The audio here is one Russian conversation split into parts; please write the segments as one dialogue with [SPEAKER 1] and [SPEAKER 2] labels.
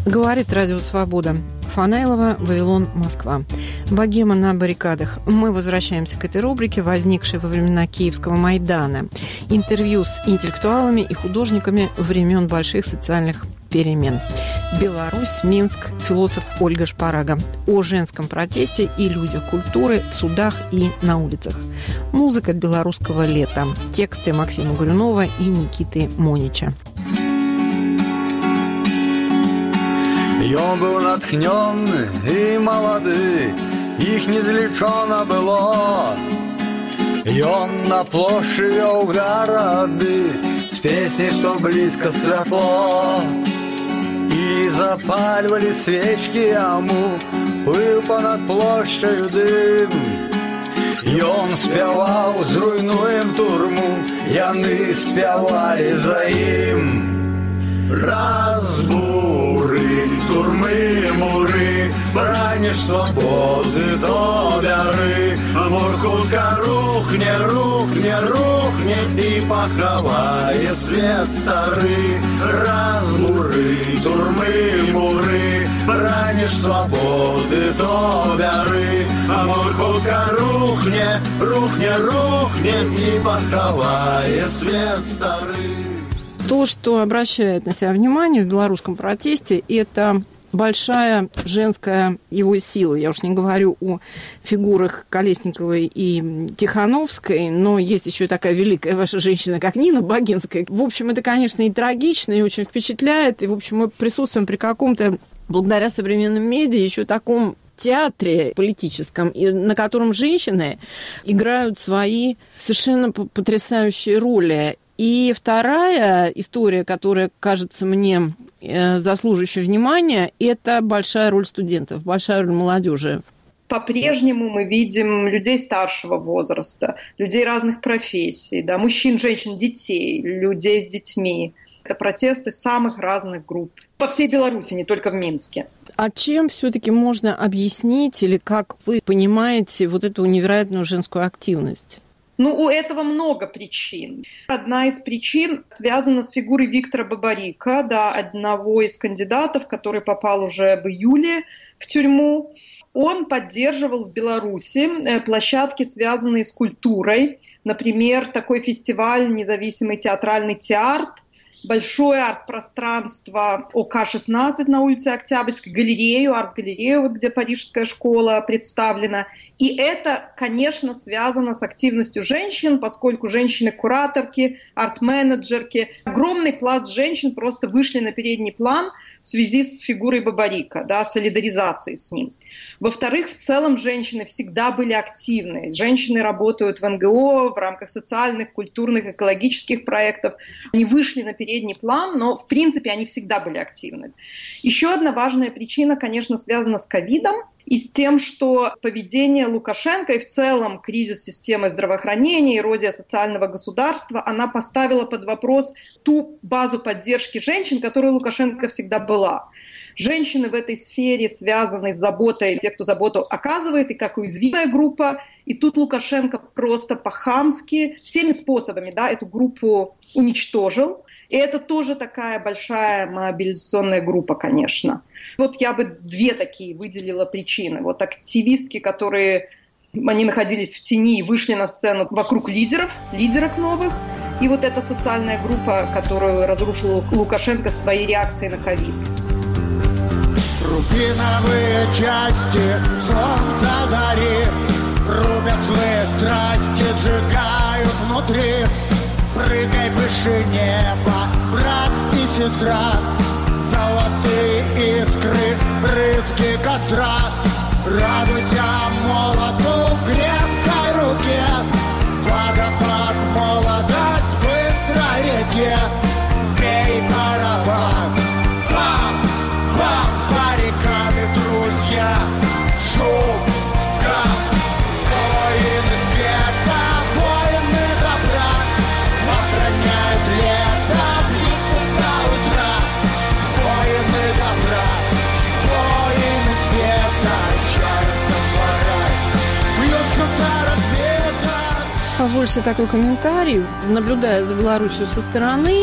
[SPEAKER 1] Говорит Радио Свобода. Фанайлова, Вавилон, Москва. Богема на баррикадах. Мы возвращаемся к этой рубрике, возникшей во времена Киевского Майдана. Интервью с интеллектуалами и художниками времен больших социальных перемен. Беларусь, Минск, философ Ольга Шпарага. О женском протесте и людях культуры в судах и на улицах. Музыка белорусского лета. Тексты Максима Горюнова и Никиты Монича.
[SPEAKER 2] Ён быў натхнённы і малады, іх незлічона было. Ён на плошчы вёў гарады з песняй, што блізка святло. І запальвалі свечкі яму, плыў панад плошчаю дым. Ён спяваў, зруйнуем турму, яны спявалі за ім. Разбуры, турмы, муры, браніш свабоды, то бяры. Мур хутка рухне, рухне, рухне і пахавае свет стары. Разбуры, турмы, муры, браніш свабоды, то бяры. Мур хутка рухне, рухне, рухне і пахавае свет стары.
[SPEAKER 1] То, что обращает на себя внимание в белорусском протесте, это большая женская его сила. Я уж не говорю о фигурах Колесниковой и Тихановской, но есть еще и такая великая ваша женщина, как Нина Богинская. В общем, это, конечно, и трагично, и очень впечатляет. И, в общем, мы присутствуем при каком-то, благодаря современным медиа, еще таком театре политическом, на котором женщины играют свои совершенно потрясающие роли. И вторая история, которая кажется мне заслуживающей внимания, это большая роль студентов, большая роль молодежи.
[SPEAKER 3] По-прежнему мы видим людей старшего возраста, людей разных профессий, да, мужчин, женщин, детей, людей с детьми. Это протесты самых разных групп по всей Беларуси, не только в Минске.
[SPEAKER 1] А чем все-таки можно объяснить или как вы понимаете вот эту невероятную женскую активность?
[SPEAKER 3] У этого много причин. Одна из причин связана с фигурой Виктора Бабарика, да, одного из кандидатов, который попал уже в июле в тюрьму. Он поддерживал в Беларуси площадки, связанные с культурой. Например, такой фестиваль «Независимый театральный театр», большое арт-пространство ОК-16 на улице Октябрьской, галерею, арт-галерею, вот где Парижская школа представлена. И это, конечно, связано с активностью женщин, поскольку женщины-кураторки, арт-менеджерки, огромный пласт женщин просто вышли на передний план в связи с фигурой Бабарика, да, солидаризацией с ним. Во-вторых, в целом женщины всегда были активны. Женщины работают в НГО, в рамках социальных, культурных, экологических проектов. Они вышли на передний план, но, в принципе, они всегда были активны. Еще одна важная причина, конечно, связана с ковидом и с тем, что поведение Лукашенко и в целом кризис системы здравоохранения, эрозия социального государства, она поставила под вопрос ту базу поддержки женщин, которая у Лукашенко всегда была. Женщины в этой сфере связаны с заботой, те, кто заботу оказывает, и как уязвимая группа. И тут Лукашенко просто по-хамски всеми способами, да, эту группу уничтожил. И это тоже такая большая мобилизационная группа, конечно. Вот я бы две такие выделила причины. Вот активистки, которые они находились в тени и вышли на сцену вокруг лидеров новых. И вот эта социальная группа, которую разрушил Лукашенко своей реакцией на ковид.
[SPEAKER 4] Рубиновые части солнца зари рубят злые страсти, сжигают внутри. Прыгай выше неба, брат и сестра. Золотые искры, брызги костра. Радуйся молоту в крепкой руке. Водопад, молодость, быстрой реке. Бей барабан, бам, бам, баррикады, друзья. Шум, гам, воины света, воины добра. Охраняют лето, блицы до утра. Воины добра, воины света. Часто двора бьются до рассвета.
[SPEAKER 1] Позвольте такой комментарий. Наблюдая за Беларусью со стороны,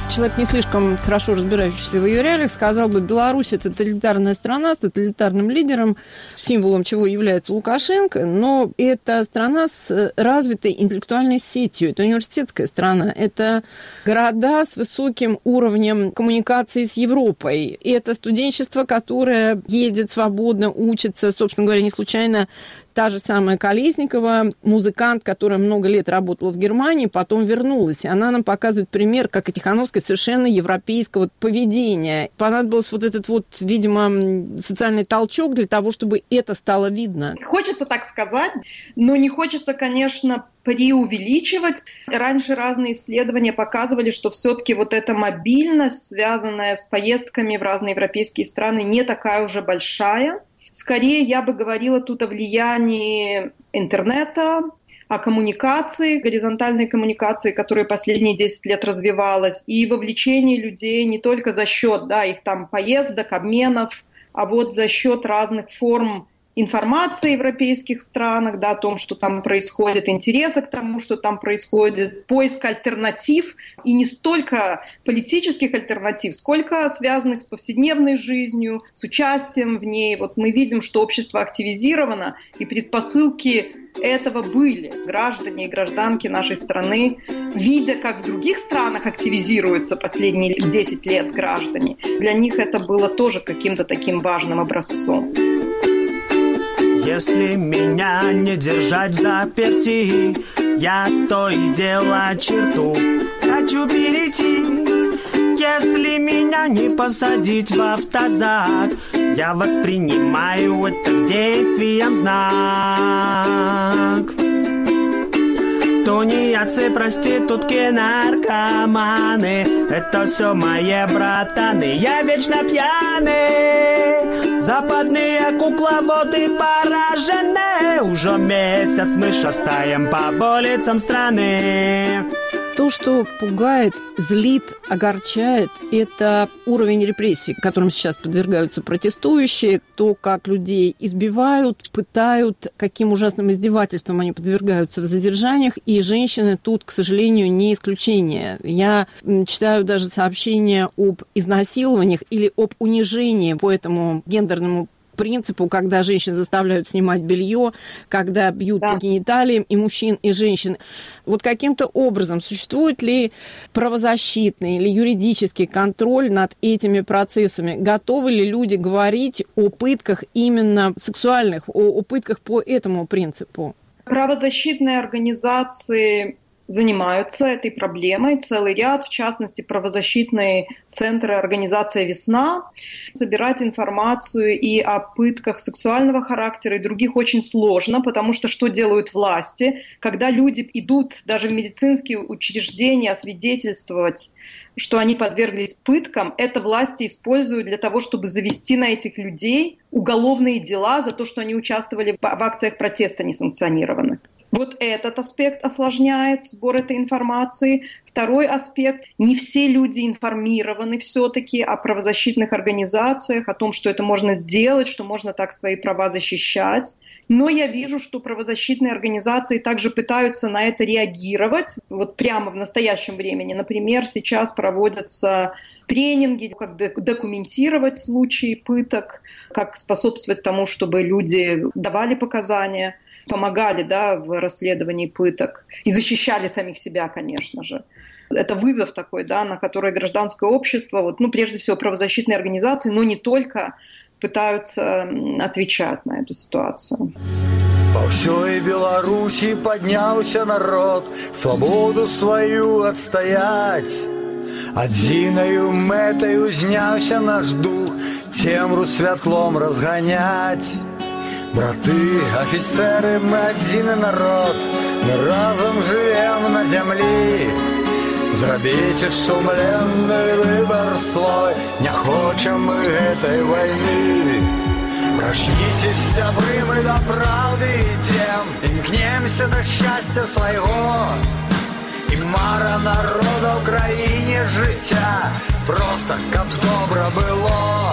[SPEAKER 1] человек, не слишком хорошо разбирающийся в ее реалиях, сказал бы, Беларусь – это тоталитарная страна с тоталитарным лидером, символом чего является Лукашенко, но это страна с развитой интеллектуальной сетью, это университетская страна, это города с высоким уровнем коммуникации с Европой, и это студенчество, которое ездит свободно, учится, собственно говоря, не случайно. Та же самая Колесникова, музыкант, которая много лет работала в Германии, потом вернулась. И она нам показывает пример, как и Тихановская, совершенно европейского поведения. Понадобился вот этот вот, видимо, социальный толчок для того, чтобы это стало видно.
[SPEAKER 3] Хочется так сказать, но не хочется, конечно, преувеличивать. Раньше разные исследования показывали, что все-таки вот эта мобильность, связанная с поездками в разные европейские страны, не такая уже большая. Скорее, я бы говорила тут о влиянии интернета, о коммуникации, горизонтальной коммуникации, которая последние 10 лет развивалась, и вовлечении людей не только за счет, их там поездок, обменов, а вот за счет разных форм информации в европейских странах, о том, что там происходит, интереса к тому, что там происходит, поиск альтернатив, и не столько политических альтернатив, сколько связанных с повседневной жизнью, с участием в ней. Вот мы видим, что общество активизировано, и предпосылки этого были. Граждане и гражданки нашей страны, видя, как в других странах активизируются последние 10 лет граждане, для них это было тоже каким-то таким важным образцом.
[SPEAKER 5] Если меня не держать в заперти, я то и дело черту хочу перейти. Если меня не посадить в автозак, я воспринимаю это действием знак. Тунеядцы, проститутки, наркоманы, это все мои братаны, я вечно пьяный. Западные кукловоды поражены, уже месяц мы шастаем по улицам страны.
[SPEAKER 1] То, что пугает, злит, огорчает, это уровень репрессий, которым сейчас подвергаются протестующие, то, как людей избивают, пытают, каким ужасным издевательствам они подвергаются в задержаниях, и женщины тут, к сожалению, не исключение. Я читаю даже сообщения об изнасилованиях или об унижении по этому гендерному принципу, когда женщин заставляют снимать белье, когда бьют по гениталиям и мужчин, и женщин. Вот каким-то образом существует ли правозащитный или юридический контроль над этими процессами? Готовы ли люди говорить о пытках именно сексуальных, о пытках по этому принципу?
[SPEAKER 3] Правозащитные организации занимаются этой проблемой, целый ряд, в частности, правозащитные центры, организация «Весна». Собирать информацию и о пытках сексуального характера и других очень сложно, потому что что делают власти? Когда люди идут даже в медицинские учреждения свидетельствовать, что они подверглись пыткам, это власти используют для того, чтобы завести на этих людей уголовные дела за то, что они участвовали в акциях протеста несанкционированных. Вот этот аспект осложняет сбор этой информации. Второй аспект – не все люди информированы все-таки о правозащитных организациях, о том, что это можно делать, что можно так свои права защищать. Но я вижу, что правозащитные организации также пытаются на это реагировать вот прямо в настоящем времени. Например, сейчас проводятся тренинги, как документировать случаи пыток, как способствовать тому, чтобы люди давали показания, помогали в расследовании пыток и защищали самих себя, конечно же. Это вызов такой, на который гражданское общество, прежде всего правозащитные организации, но не только, пытаются отвечать на эту ситуацию.
[SPEAKER 2] По всей Беларуси поднялся народ, свободу свою отстоять. Адзіною метою знявся наш дух, темру святлом разгонять. Браты, офицеры, мы один народ, мы разом живем на землі. Зробите сумленный выбор свой, не хочем мы этой войны. Прочнитесь, сябры, мы до правды идем, имкнемся до счастья своего. І мара народа в країні життя, просто каб добре було.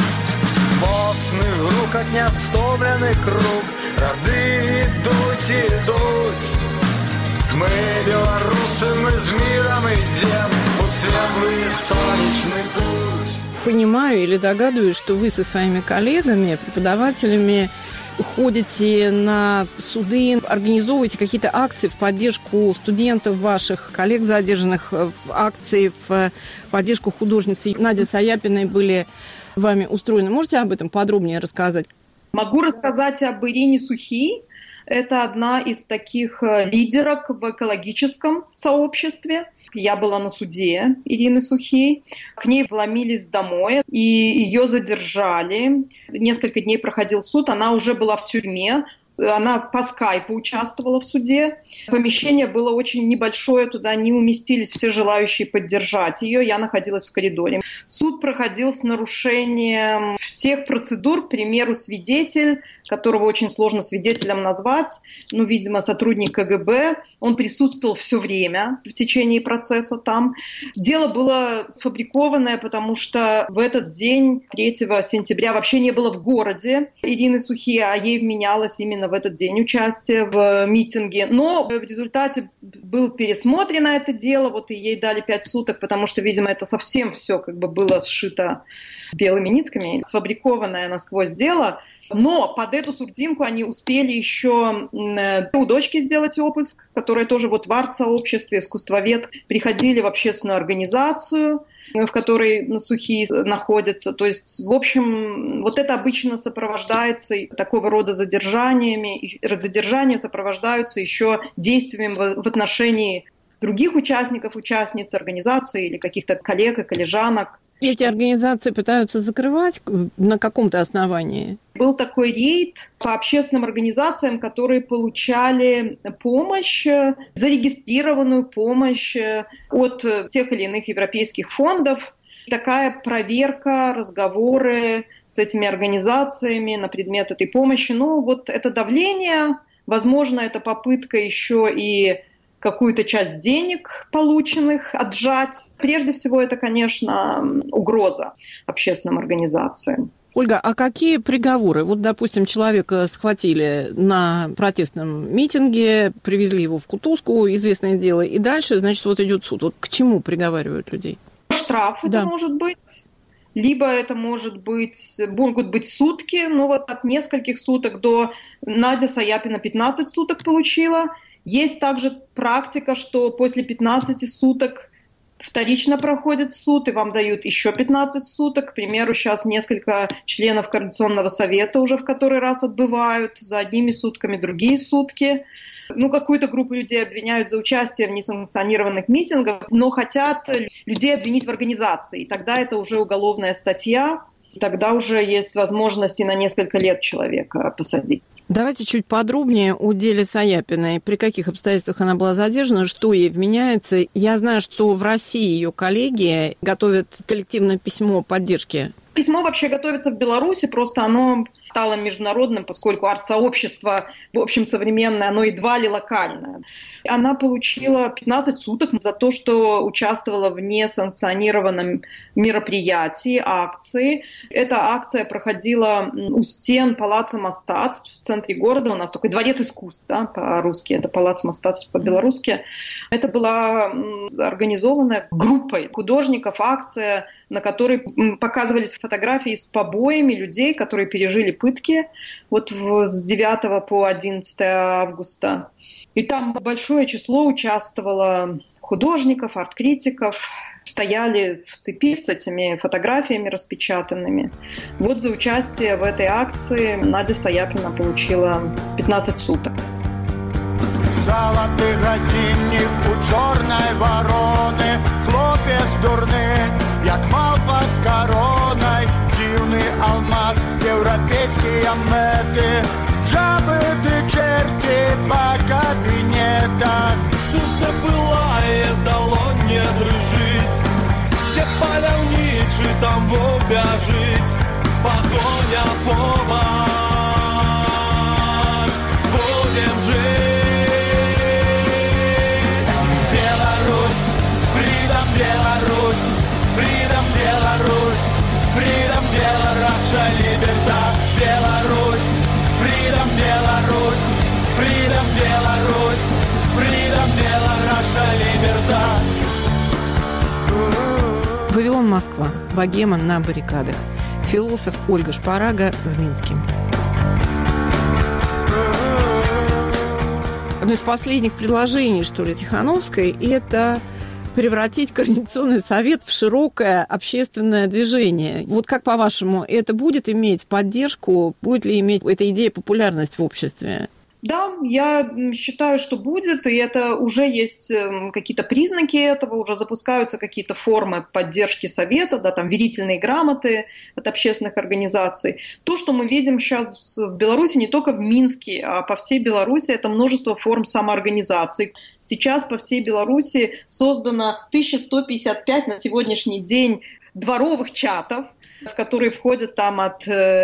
[SPEAKER 2] Моцних грукать неостомлених рук, роди ідуть. Мы белорусы, мы с миром идем, у светлые
[SPEAKER 1] понимаю или догадываюсь, что вы со своими коллегами, преподавателями ходите на суды, организовываете какие-то акции в поддержку студентов ваших, коллег задержанных, в акции в поддержку художницы Нади Саяпиной были вами устроены. Можете об этом подробнее рассказать?
[SPEAKER 3] Могу рассказать об Ирине Сухи. Это одна из таких лидерок в экологическом сообществе. Я была на суде Ирины Сухи. К ней вломились домой, и ее задержали. Несколько дней проходил суд, она уже была в тюрьме. Она по скайпу участвовала в суде. Помещение было очень небольшое, туда не уместились все желающие поддержать ее. Я находилась в коридоре. Суд проходил с нарушением всех процедур. К примеру, свидетель, которого очень сложно свидетелем назвать, видимо, сотрудник КГБ, он присутствовал все время в течение процесса там. Дело было сфабрикованное, потому что в этот день, 3 сентября, вообще не было в городе Ирины Сухи, а ей вменялось именно в этот день участие в митинге. Но в результате было пересмотрено это дело, и ей дали 5 суток, потому что, видимо, это совсем все было сшито белыми нитками, сфабрикованное насквозь дело. Но под эту сурдинку они успели еще у дочки сделать обыск, которая тоже в арт-сообществе, искусствовед, приходили в общественную организацию, в которой Сухи находятся. То есть, в общем, это обычно сопровождается такого рода задержаниями. И задержания сопровождаются еще действиями в отношении других участников, участниц организации или каких-то коллег и коллежанок.
[SPEAKER 1] Эти организации пытаются закрывать на каком-то основании?
[SPEAKER 3] Был такой рейд по общественным организациям, которые получали помощь, зарегистрированную помощь от тех или иных европейских фондов. Такая проверка, разговоры с этими организациями на предмет этой помощи. Это давление, возможно, это попытка еще и какую-то часть денег, полученных, отжать. Прежде всего, это, конечно, угроза общественным организациям.
[SPEAKER 1] Ольга, а какие приговоры? Допустим, человека схватили на протестном митинге, привезли его в Кутузку, известное дело, и дальше, идет суд. К чему приговаривают людей?
[SPEAKER 3] Штраф это может быть. Либо это могут быть сутки, от нескольких суток до Надя Саяпина 15 суток получила. Есть также практика, что после 15 суток вторично проходит суд, и вам дают еще 15 суток. К примеру, сейчас несколько членов Координационного совета уже в который раз отбывают за одними сутками, другие сутки. Какую-то группу людей обвиняют за участие в несанкционированных митингах, но хотят людей обвинить в организации. И тогда это уже уголовная статья, тогда уже есть возможность и на несколько лет человека посадить.
[SPEAKER 1] Давайте чуть подробнее о деле Саяпиной. При каких обстоятельствах она была задержана, что ей вменяется? Я знаю, что в России ее коллеги готовят коллективное письмо поддержки.
[SPEAKER 3] Письмо вообще готовится в Беларуси, просто оно стало международным, поскольку арт-сообщество, в общем, современное, оно едва ли локальное. Она получила 15 суток за то, что участвовала в несанкционированном мероприятии, акции. Эта акция проходила у стен Палаца Мастацтв в центре города. У нас такой дворец искусств, по-русски, это Палац Мастацтв по-белорусски. Это была организованная группой художников акция, на которой показывались фотографии с побоями людей, которые пережили пытки с 9 по 11 августа. И там большое число участвовало художников, арт-критиков, стояли в цепи с этими фотографиями распечатанными. За участие в этой акции Надя Саяпина получила 15 суток.
[SPEAKER 4] Золоты годинник у чорной вороны, хлопец дурны, як малпа з короною, дивний алмаз, європейські мети, жаби ти черти по кабінетах.
[SPEAKER 6] Серце пылає, долонь дрижить, де паляўнічы там вобяжить, погоня помощь, будем жить. Беларусь, freedom, Беларусь, freedom, Беларусь, либерта, Беларусь, freedom, Беларусь, freedom, Беларусь, freedom, Беларусь, либерта.
[SPEAKER 1] Вавилон, Москва. Богема на баррикадах. Философ Ольга Шпарага в Минске. Одно из последних предложений, что ли, Тихановской, это превратить Координационный совет в широкое общественное движение. Вот как, по-вашему, это будет иметь поддержку, будет ли иметь эта идея популярность в обществе?
[SPEAKER 3] Да, я считаю, что будет, и это уже есть какие-то признаки этого, уже запускаются какие-то формы поддержки совета, да, там верительные грамоты от общественных организаций. То, что мы видим сейчас в Беларуси, не только в Минске, а по всей Беларуси, это множество форм самоорганизации. Сейчас по всей Беларуси создано 1155 на сегодняшний день дворовых чатов, в которые входят там от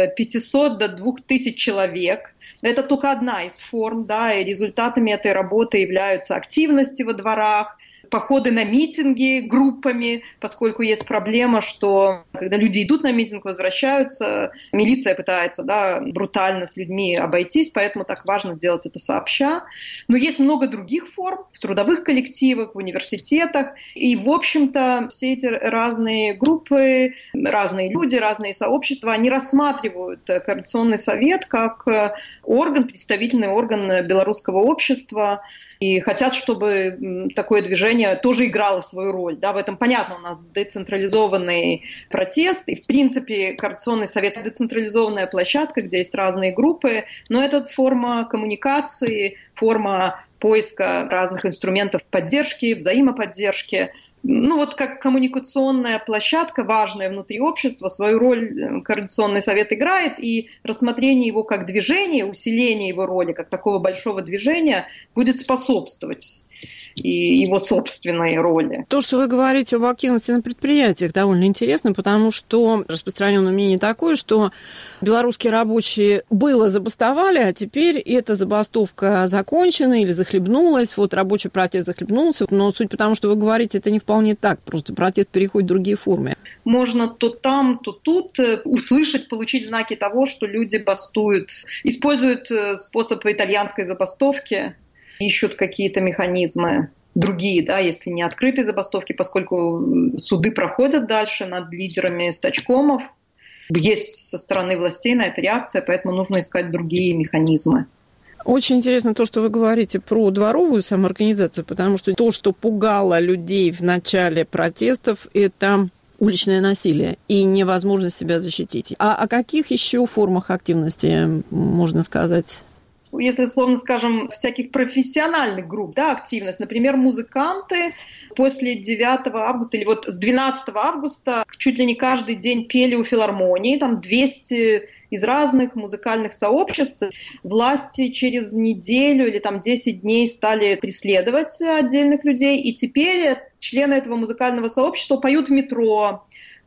[SPEAKER 3] 500 до 2000 человек. Это только одна из форм, да, и результатами этой работы являются активности во дворах, походы на митинги группами, поскольку есть проблема, что когда люди идут на митинг, возвращаются, милиция пытается, да, брутально с людьми обойтись, поэтому так важно делать это сообща. Но есть много других форм в трудовых коллективах, в университетах, и, в общем-то, все эти разные группы, разные люди, разные сообщества, они рассматривают Координационный совет как орган, представительный орган белорусского общества, и хотят, чтобы такое движение тоже играло свою роль. Да, в этом понятно, у нас децентрализованный протест, и в принципе Координационный совет – децентрализованная площадка, где есть разные группы, но это форма коммуникации, форма поиска разных инструментов поддержки, взаимоподдержки. Ну вот как коммуникационная площадка, важная внутри общества, свою роль Координационный совет играет, и рассмотрение его как движения, усиление его роли как такого большого движения будет способствовать и его собственной роли.
[SPEAKER 1] То, что вы говорите об активности на предприятиях, довольно интересно, потому что распространенное мнение такое, что белорусские рабочие было забастовали, а теперь эта забастовка закончена или захлебнулась, вот рабочий протест захлебнулся, но суть потому, что вы говорите, это не вполне так, просто протест переходит в другие формы.
[SPEAKER 3] Можно то там, то тут услышать, получить знаки того, что люди бастуют, используют способ итальянской забастовки, ищут какие-то механизмы другие, да, если не открытые забастовки, поскольку суды проходят дальше над лидерами стачкомов. Есть со стороны властей на это реакция, поэтому нужно искать другие механизмы.
[SPEAKER 1] Очень интересно то, что вы говорите про дворовую самоорганизацию, потому что то, что пугало людей в начале протестов, это уличное насилие и невозможность себя защитить. А о каких еще формах активности можно сказать?
[SPEAKER 3] Если, условно скажем, всяких профессиональных групп, да, активность, например, музыканты после 9 августа или вот с 12 августа чуть ли не каждый день пели у филармонии, там 200 из разных музыкальных сообществ. Власти через неделю или там 10 дней стали преследовать отдельных людей, и теперь члены этого музыкального сообщества поют в метро,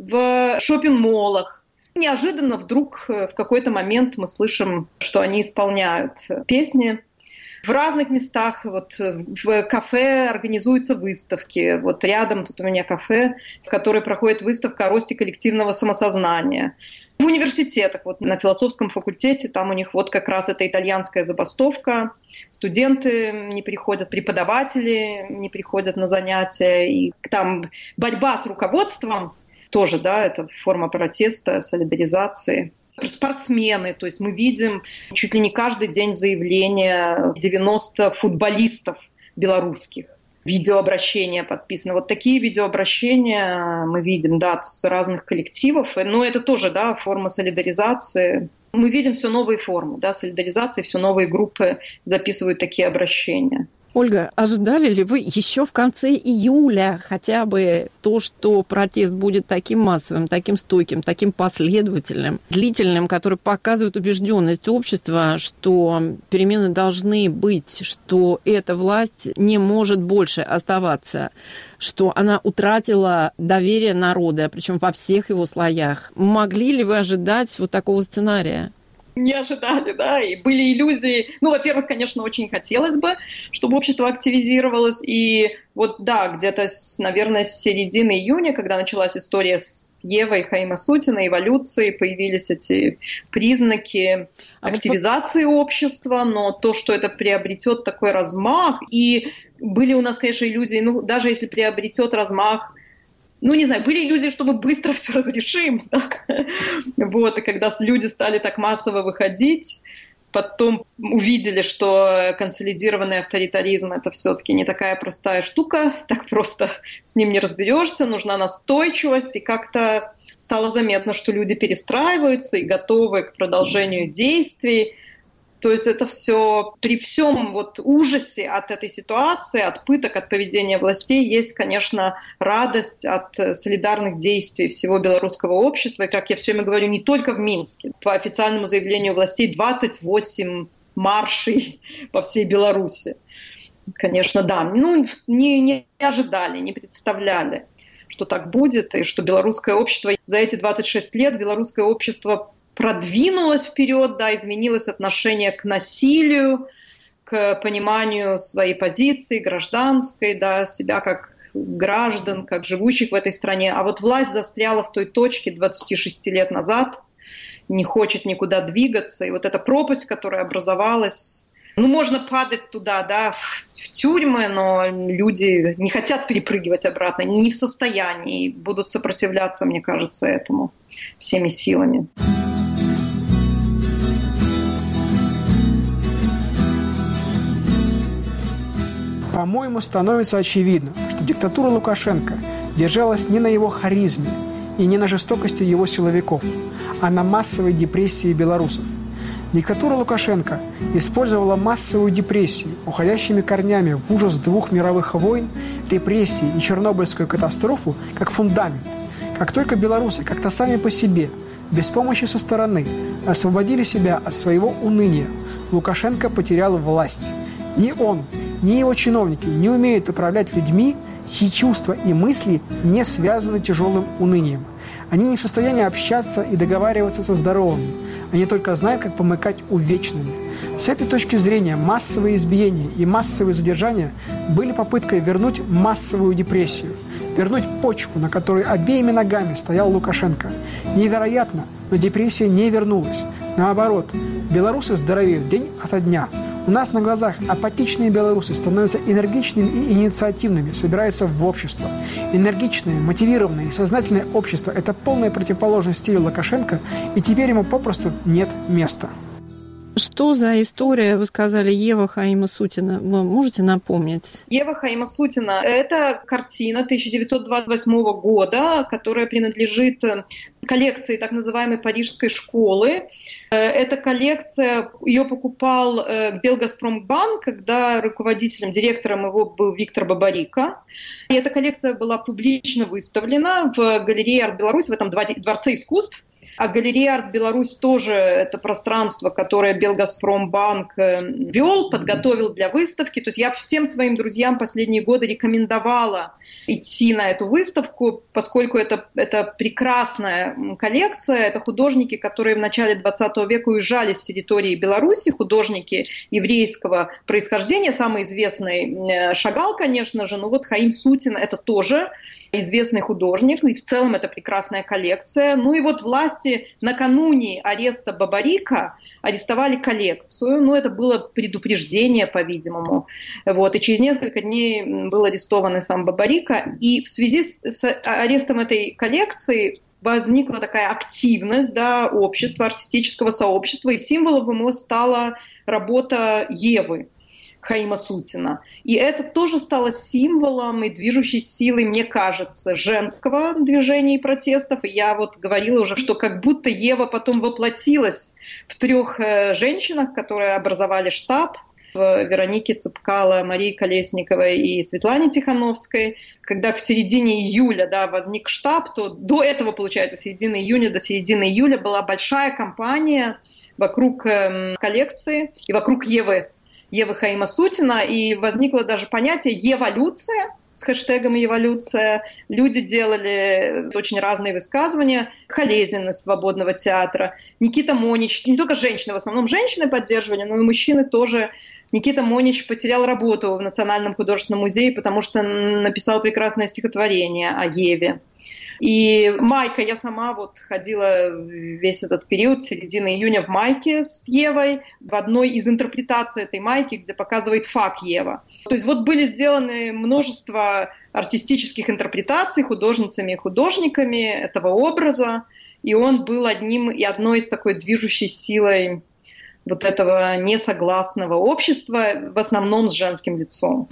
[SPEAKER 3] в шоппинг-моллах. Неожиданно вдруг в какой-то момент мы слышим, что они исполняют песни. В разных местах, вот в кафе организуются выставки. Вот рядом тут у меня кафе, в которой проходит выставка о росте коллективного самосознания. В университетах, вот на философском факультете, там у них вот как раз эта итальянская забастовка. Студенты не приходят, преподаватели не приходят на занятия. И там борьба с руководством тоже, да, это форма протеста, солидаризации. Спортсмены, то есть мы видим чуть ли не каждый день заявления 90 футболистов белорусских. Видеообращения подписаны. Вот такие видеообращения мы видим, да, с разных коллективов. Но это тоже, да, форма солидаризации. Мы видим все новые формы, да, солидаризации, все новые группы записывают такие обращения.
[SPEAKER 1] Ольга, ожидали ли вы еще в конце июля хотя бы то, что протест будет таким массовым, таким стойким, таким последовательным, длительным, который показывает убежденность общества, что перемены должны быть, что эта власть не может больше оставаться, что она утратила доверие народа, причем во всех его слоях? Могли ли вы ожидать вот такого сценария?
[SPEAKER 3] Не ожидали, да, и были иллюзии. Ну, во-первых, конечно, очень хотелось бы, чтобы общество активизировалось, и вот, да, где-то, наверное, с середины июня, когда началась история с Евой Хаимасутиной, эволюции, появились эти признаки активизации общества, но то, что это приобретет такой размах, и были у нас, конечно, иллюзии, ну, даже если приобретет размах не знаю, были иллюзии, что мы быстро все разрешим. Да? Вот, и когда люди стали так массово выходить, потом увидели, что консолидированный авторитаризм – это все-таки не такая простая штука, так просто с ним не разберешься, нужна настойчивость, и как-то стало заметно, что люди перестраиваются и готовы к продолжению действий. То есть это все, при всем вот ужасе от этой ситуации, от пыток, от поведения властей, есть, конечно, радость от солидарных действий всего белорусского общества. И, как я все время говорю, не только в Минске. По официальному заявлению властей 28 маршей по всей Беларуси. Конечно, да. Не ожидали, не представляли, что так будет, и что белорусское общество за эти 26 лет, белорусское общество продвинулось вперед, да, изменилось отношение к насилию, к пониманию своей позиции гражданской, да, себя как граждан, как живущих в этой стране. А вот власть застряла в той точке 26 лет назад, не хочет никуда двигаться. И вот эта пропасть, которая образовалась, можно падать туда, да, в тюрьмы, но люди не хотят перепрыгивать обратно, не в состоянии, будут сопротивляться, мне кажется, этому всеми силами.
[SPEAKER 7] По-моему, становится очевидно, что диктатура Лукашенко держалась не на его харизме и не на жестокости его силовиков, а на массовой депрессии белорусов. Диктатура Лукашенко использовала массовую депрессию, уходящими корнями в ужас 2 мировых войн, репрессий и Чернобыльскую катастрофу как фундамент. Как только белорусы как-то сами по себе, без помощи со стороны, освободили себя от своего уныния, Лукашенко потерял власть. Ни он, ни его чиновники не умеют управлять людьми, чьи чувства и мысли не связаны тяжелым унынием. Они не в состоянии общаться и договариваться со здоровыми. Они только знают, как помыкать увечными. С этой точки зрения массовые избиения и массовые задержания были попыткой вернуть массовую депрессию, вернуть почву, на которой обеими ногами стоял Лукашенко. Невероятно, но депрессия не вернулась. Наоборот, белорусы здоровеют день ото дня. У нас на глазах апатичные белорусы становятся энергичными и инициативными, собираются в общество. Энергичное, мотивированное и сознательное общество – это полная противоположность стилю Лукашенко, и теперь ему попросту нет места.
[SPEAKER 1] Что за история, вы сказали, Ева Хаима-Сутина? Вы можете напомнить?
[SPEAKER 3] Ева Хаима-Сутина – это картина 1928 года, которая принадлежит коллекции так называемой Парижской школы. Эта коллекция, ее покупал Белгазпромбанк, когда руководителем, директором его был Виктор Бабарико. И эта коллекция была публично выставлена в галерее «Арт-Беларусь», в этом Дворце искусств. А галерея «Арт-Беларусь» тоже это пространство, которое Белгазпромбанк вел, подготовил для выставки. То есть я всем своим друзьям последние годы рекомендовала идти на эту выставку, поскольку это прекрасная коллекция. Это художники, которые в начале 20 века уезжали с территории Беларуси, художники еврейского происхождения. Самый известный Шагал, конечно же, но вот Хаим-Сутин – это тоже известный художник, и в целом это прекрасная коллекция. Ну и вот власти накануне ареста Бабарико арестовали коллекцию, это было предупреждение, по-видимому. Вот, и через несколько дней был арестован и сам Бабарико, и в связи с арестом этой коллекции возникла такая активность, да, общества, артистического сообщества, и символом его стала работа Евы Хаима-Сутина. И это тоже стало символом и движущей силой, мне кажется, женского движения и протестов. И я вот говорила уже, что как будто Ева потом воплотилась в 3 женщинах, которые образовали штаб, в Веронике Цепкало, Марии Колесниковой и Светлане Тихановской. Когда к середине июля, да, возник штаб, то до этого, получается, с середины июня до середины июля была большая кампания вокруг коллекции и вокруг Евы Хаима-Сутина, и возникло даже понятие «еволюция» с хэштегом «еволюция». Люди делали очень разные высказывания. Халезин из «Свободного театра», Никита Монич, не только женщины, в основном женщины поддерживали, но и мужчины тоже. Никита Монич потерял работу в Национальном художественном музее, потому что написал прекрасное стихотворение о Еве. И майка, я сама вот ходила весь этот период, с середины июня в майке с Евой, в одной из интерпретаций этой майки, где показывает фак Ева. То есть вот были сделаны множество артистических интерпретаций художницами и художниками этого образа, и он был одной из такой движущей силой вот этого несогласного общества, в основном с женским лицом.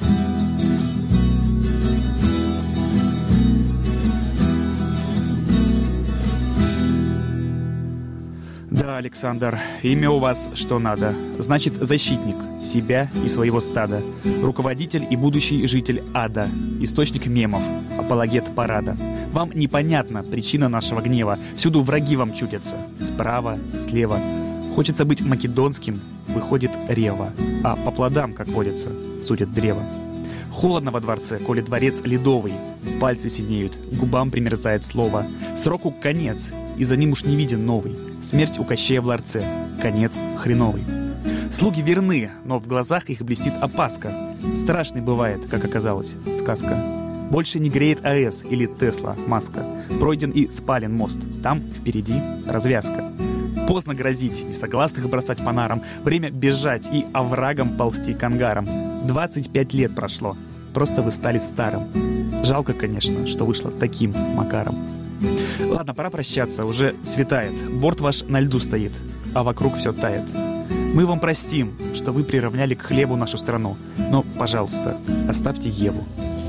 [SPEAKER 8] Да, Александр, имя у вас что надо. Значит, защитник себя и своего стада, руководитель и будущий житель ада, источник мемов, апологет парада. Вам непонятна причина нашего гнева. Всюду враги вам чудятся. Справа, слева. Хочется быть македонским, выходит рева. А по плодам, как водится, судят древо. Холодно во дворце, коли дворец ледовый. Пальцы синеют, губам примерзает слово. Сроку конец, и за ним уж не виден новый. Смерть у Кощея в ларце, конец хреновый. Слуги верны, но в глазах их блестит опаска. Страшной бывает, как оказалось, сказка. Больше не греет АЭС или Тесла, Маска. Пройден и спален мост, там впереди развязка. Поздно грозить, несогласных бросать по нарам. Время бежать и оврагом ползти к ангарам. 25 лет прошло, просто вы стали старым. Жалко, конечно, что вышло таким макаром. Ладно, пора прощаться, уже светает. Борт ваш на льду стоит, а вокруг все тает. Мы вам простим, что вы приравняли к хлебу нашу страну. Но, пожалуйста, оставьте Еву.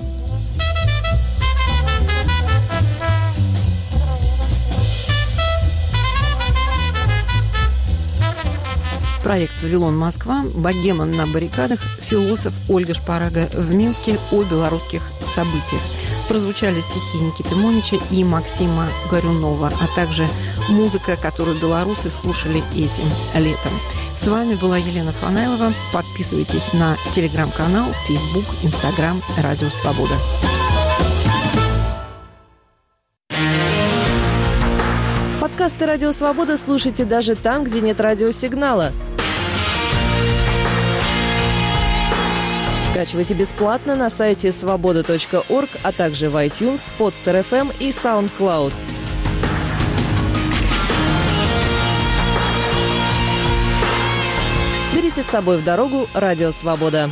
[SPEAKER 1] Проект «Вавилон, Москва», богема на баррикадах, философ Ольга Шпарага в Минске о белорусских событиях. Прозвучали стихи Никиты Монича и Максима Горюнова, а также музыка, которую белорусы слушали этим летом. С вами была Елена Фанайлова. Подписывайтесь на телеграм-канал, Facebook, Instagram «Радио Свобода».
[SPEAKER 9] Подкасты «Радио Свобода» слушайте даже там, где нет радиосигнала. Скачивайте бесплатно на сайте svoboda.org, а также в iTunes, Podster FM и SoundCloud. Берите с собой в дорогу «Радио Свобода».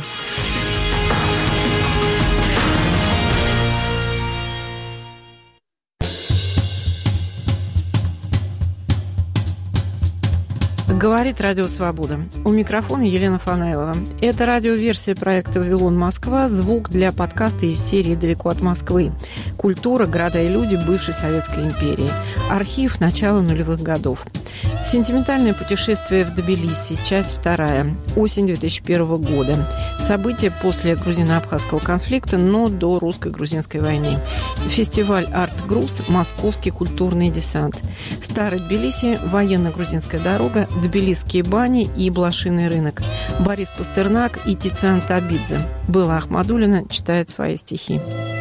[SPEAKER 1] Говорит Радио Свобода. У микрофона Елена Фанайлова. Это радиоверсия проекта «Вавилон, Москва». Звук для подкаста из серии «Далеко от Москвы». Культура, города и люди бывшей Советской империи. Архив начала нулевых годов. Сентиментальное путешествие в Тбилиси. Часть 2. Осень 2001 года. События после грузино-абхазского конфликта, но до русско-грузинской войны. Фестиваль «Арт-Груз», Московский культурный десант. Старый Тбилиси, военно-грузинская дорога, Тбилисские бани и блошиный рынок. Борис Пастернак и Тициан Табидзе. Белла Ахмадуллина читает свои стихи.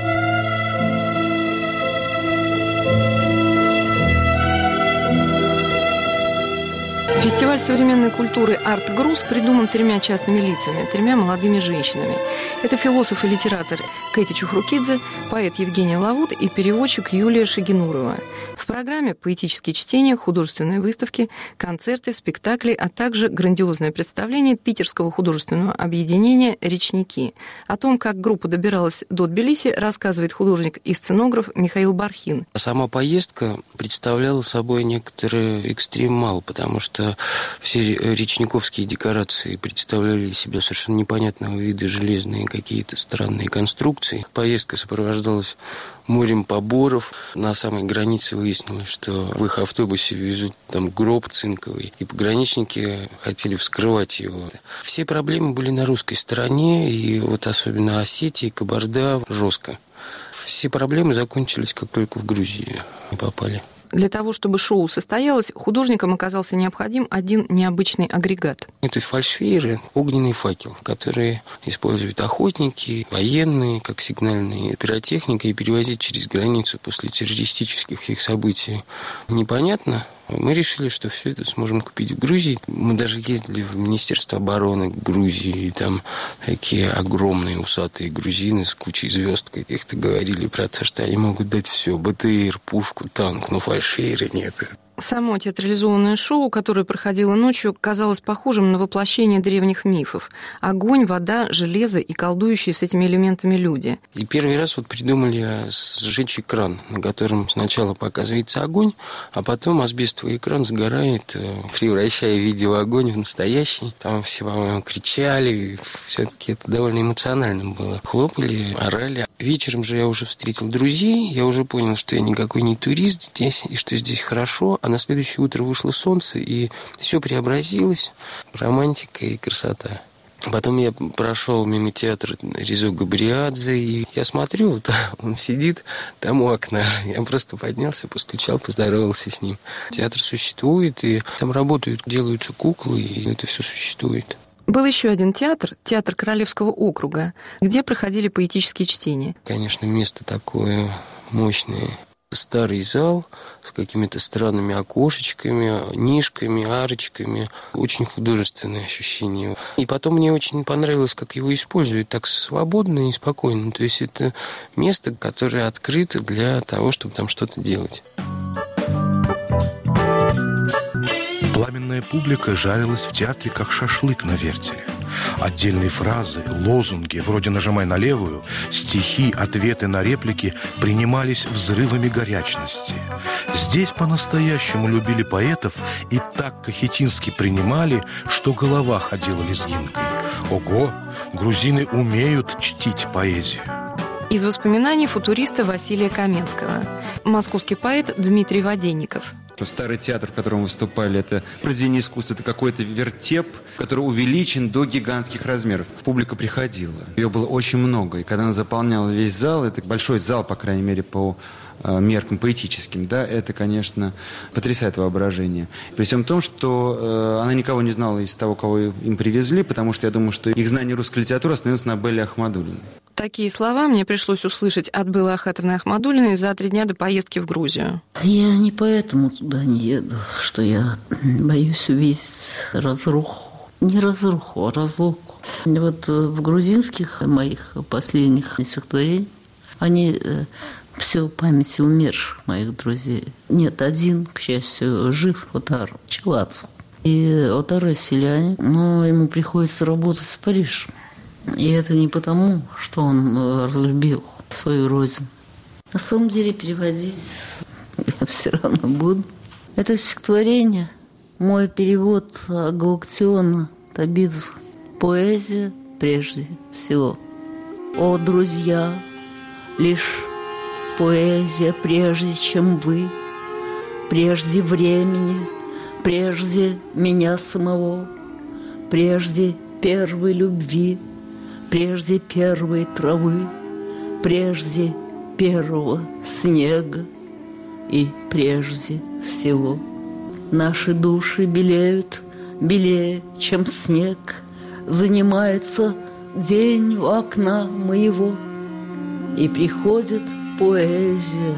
[SPEAKER 1] Фестиваль современной культуры «Арт-Груз» придуман 3 частными лицами, 3 молодыми женщинами. Это философ и литератор Кэти Чухрукидзе, поэт Евгения Лавут и переводчик Юлия Шагинурова. В программе поэтические чтения, художественные выставки, концерты, спектакли, а также грандиозное представление питерского художественного объединения «Речники». О том, как группа добиралась до Тбилиси, рассказывает художник и сценограф Михаил Бархин.
[SPEAKER 10] Сама поездка представляла собой некоторый экстремал, потому что все речниковские декорации представляли из себя совершенно непонятного вида железные какие-то странные конструкции. Поездка сопровождалась морем поборов. На самой границе выяснилось, что в их автобусе везут там гроб цинковый, и пограничники хотели вскрывать его. Все проблемы были на русской стороне, и вот особенно Осетия, Кабарда жестко. Все проблемы закончились, как только в Грузию попали.
[SPEAKER 1] Для того, чтобы шоу состоялось, художникам оказался необходим один необычный агрегат.
[SPEAKER 10] Это фальшфейеры, огненный факел, которые используют охотники, военные, как сигнальные, пиротехника, и перевозить через границу после террористических их событий непонятно. Мы решили, что все это сможем купить в Грузии. Мы даже ездили в Министерство обороны Грузии, и там такие огромные усатые грузины с кучей звезд каких-то говорили про то, что они могут дать все: БТР, пушку, танк, но фальшфейера нет.
[SPEAKER 1] Само театрализованное шоу, которое проходило ночью, казалось похожим на воплощение древних мифов. Огонь, вода, железо и колдующие с этими элементами люди.
[SPEAKER 10] И первый раз придумали сжечь экран, на котором сначала показывается огонь, а потом асбестовый экран сгорает, превращая видеоогонь в настоящий. Там все, по-моему, кричали. Все-таки это довольно эмоционально было. Хлопали, орали. Вечером же я уже встретил друзей. Я уже понял, что я никакой не турист здесь, и что здесь хорошо. А на следующее утро вышло солнце, и все преобразилось. Романтика и красота. Потом я прошел мимо театра Резо Габриадзе, и я смотрю, вот он сидит там у окна. Я просто поднялся, постучал, поздоровался с ним. Театр существует, и там работают, делаются куклы, и это все существует.
[SPEAKER 1] Был еще один театр, театр Королевского округа, где проходили поэтические чтения.
[SPEAKER 10] Конечно, место такое мощное. Старый зал с какими-то странными окошечками, нишками, арочками. Очень художественное ощущение. И потом мне очень понравилось, как его используют так свободно и спокойно. То есть это место, которое открыто для того, чтобы там что-то делать.
[SPEAKER 11] Пламенная публика жарилась в театре, как шашлык на вертеле. Отдельные фразы, лозунги, вроде «нажимай на левую», стихи, ответы на реплики принимались взрывами горячности. Здесь по-настоящему любили поэтов и так кахетински принимали, что голова ходила лезгинкой. Ого, грузины умеют чтить поэзию.
[SPEAKER 1] Из воспоминаний футуриста Василия Каменского. Московский поэт Дмитрий Воденников.
[SPEAKER 12] Старый театр, в котором выступали, это произведение искусства, это какой-то вертеп, который увеличен до гигантских размеров. Публика приходила. Ее было очень много. И когда она заполняла весь зал, это большой зал, по крайней мере, по меркам поэтическим, да, это, конечно, потрясает воображение. При всем том, что она никого не знала из того, кого им привезли, потому что я думаю, что их знание русской литературы остановилось на Белле Ахмадуллиной.
[SPEAKER 1] Такие слова мне пришлось услышать от Беллы Ахатовны Ахмадуллиной за 3 дня до поездки в Грузию.
[SPEAKER 13] Я не поэтому туда не еду, что я боюсь увидеть разруху. Не разруху, а разлуку. Вот в грузинских моих последних стихотворениях они все в памяти умерших моих друзей. Нет, один, к счастью, жив, Отар Челац. И Отар селянин, но ему приходится работать в Париж. И это не потому, что он разлюбил свою родину. На самом деле переводить я все равно буду. Это стихотворение, мой перевод Галактиона Табидзе. Поэзия прежде всего. О, друзья, лишь поэзия прежде, чем вы, прежде времени, прежде меня самого, прежде первой любви, прежде первой травы, прежде первого снега и прежде всего. Наши души белеют, белее, чем снег, занимается день у окна моего, и приходит поэзия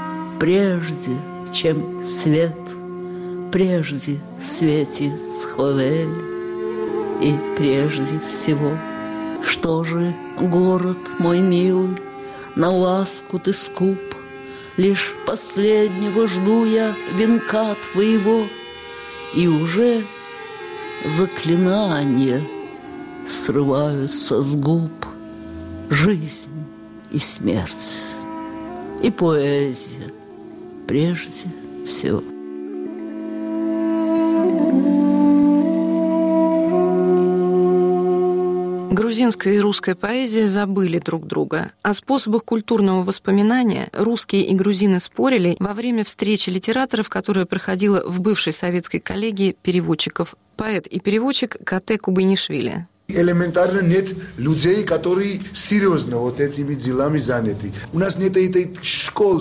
[SPEAKER 13] прежде, чем свет, прежде светит Сховель, и прежде всего. Что же, город мой милый, на ласку ты скуп, лишь последнего жду я венка твоего, и уже заклинания срываются с губ. Жизнь и смерть, и поэзия прежде всего.
[SPEAKER 1] Грузинская и русская поэзия забыли друг друга. О способах культурного воспоминания русские и грузины спорили во время встречи литераторов, которая проходила в бывшей советской коллегии переводчиков. Поэт и переводчик Кате Кубайнишвили.
[SPEAKER 14] Элементарно нет людей, которые серьезно вот этими делами заняты. У нас нет этой школы.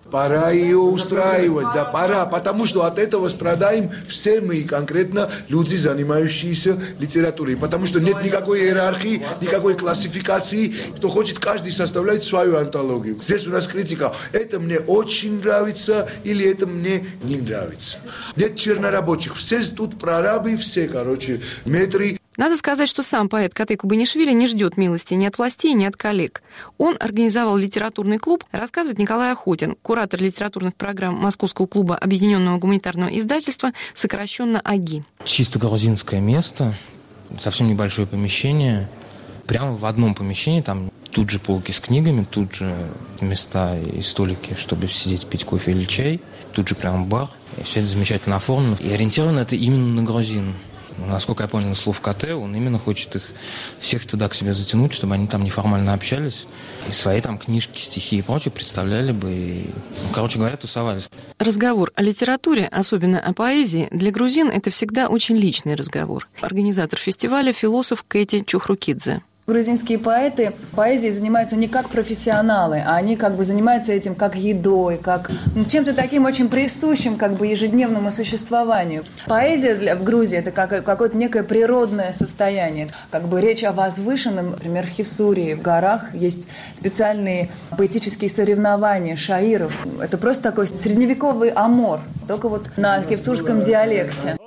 [SPEAKER 14] Пора ее устраивать, да, пора, потому что от этого страдаем все мы, конкретно люди, занимающиеся литературой, потому что нет никакой иерархии, никакой классификации, кто хочет, каждый составляет свою антологию. Здесь у нас критика, это мне очень нравится или это мне не нравится. Нет чернорабочих, все тут прорабы, все, метры.
[SPEAKER 1] Надо сказать, что сам поэт Катэ Кубанишвили не ждет милости ни от властей, ни от коллег. Он организовал литературный клуб, рассказывает Николай Охотин, куратор литературных программ Московского клуба Объединенного гуманитарного издательства, сокращенно АГИ.
[SPEAKER 15] Чисто грузинское место, совсем небольшое помещение. Прямо в одном помещении, там тут же полки с книгами, тут же места и столики, чтобы сидеть, пить кофе или чай, тут же прямо бар. И все это замечательно оформлено. И ориентировано это именно на грузин. Насколько я понял, слов Катэ, он именно хочет их всех туда к себе затянуть, чтобы они там неформально общались. И свои там книжки, стихи и прочее представляли бы. И, короче говоря, тусовались.
[SPEAKER 1] Разговор о литературе, особенно о поэзии, для грузин это всегда очень личный разговор. Организатор фестиваля — философ Кэти Чухрукидзе.
[SPEAKER 16] Грузинские поэты поэзией занимаются не как профессионалы, а они занимаются этим как едой, как чем-то таким очень присущим ежедневному существованию. Поэзия в Грузии – это какое-то некое природное состояние. Речь о возвышенном, например, в Хевсурии, в горах есть специальные поэтические соревнования шаиров. Это просто такой средневековый амор, только на хевсурском диалекте.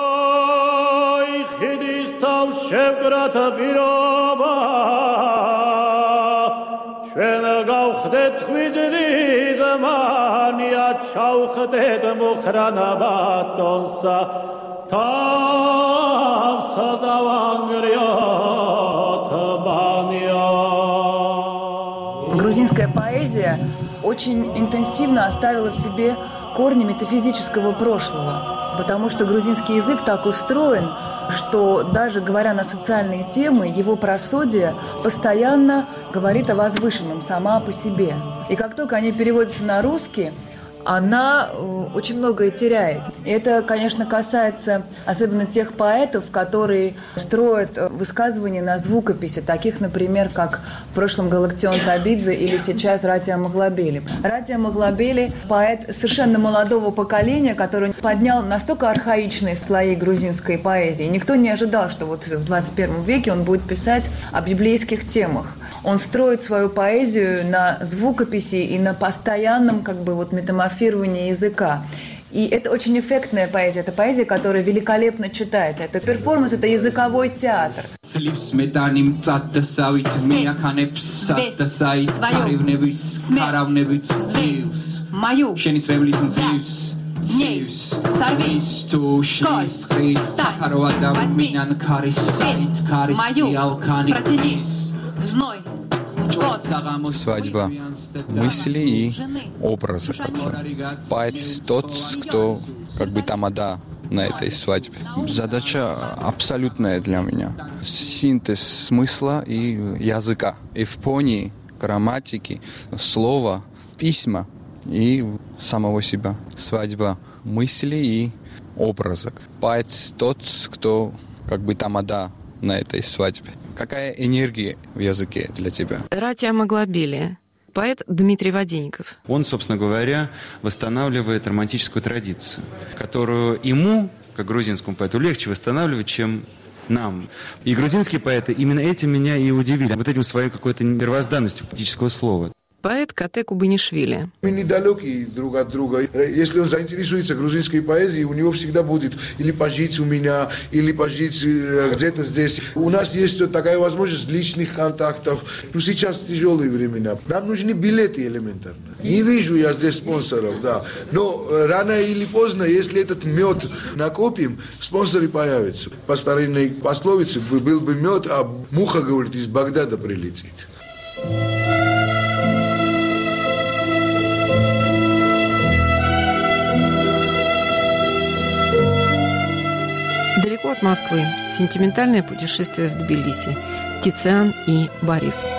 [SPEAKER 16] Грузинская поэзия очень интенсивно оставила в себе корни метафизического прошлого, потому что грузинский язык так устроен, что даже говоря на социальные темы, его просодия постоянно говорит о возвышенном сама по себе. И как только они переводятся на русский, она очень многое теряет. И это, конечно, касается особенно тех поэтов, которые строят высказывания на звукописи, таких, например, как в прошлом Галактион Табидзе или сейчас Ратия Маглабели. Ратия Маглабели – поэт совершенно молодого поколения, который поднял настолько архаичные слои грузинской поэзии. Никто не ожидал, что в 21 веке он будет писать о библейских темах. Он строит свою поэзию на звукописи и на постоянном метаморфировании языка. И это очень эффектная поэзия. Это поэзия, которая великолепно читается. Это перформанс, это языковой театр. Мою. Зеюс, сорви, возьми, мою, протяни, зной.
[SPEAKER 17] Свадьба. Мысли и образы. Поэт тот, кто тамада на этой свадьбе. Задача абсолютная для меня. Синтез смысла и языка. Эвфонии, грамматики, слова, письма и самого себя. Свадьба. Мысли и образы. Поэт тот, кто тамада на этой свадьбе. Какая энергия в языке для тебя?
[SPEAKER 1] Ратия Маглабели, поэт Дмитрий Воденников.
[SPEAKER 12] Он, собственно говоря, восстанавливает романтическую традицию, которую ему, как грузинскому поэту, легче восстанавливать, чем нам. И грузинские поэты именно этим меня и удивили. Этим своей какой-то первозданностью поэтического слова.
[SPEAKER 1] Поэт Катэ Кубанишвили.
[SPEAKER 14] Мы недалеки друг от друга. Если он заинтересуется грузинской поэзией, у него всегда будет или пожить у меня, или пожить где-то здесь. У нас есть такая возможность личных контактов. Сейчас тяжелые времена. Нам нужны билеты элементарно. Не вижу я здесь спонсоров, да. Но рано или поздно, если этот мед накопим, спонсоры появятся. По старинной пословице, был бы мед, а муха, говорит, из Багдада прилетит.
[SPEAKER 1] Далеко от Москвы. Сентиментальное путешествие в Тбилиси. Тициан и Борис.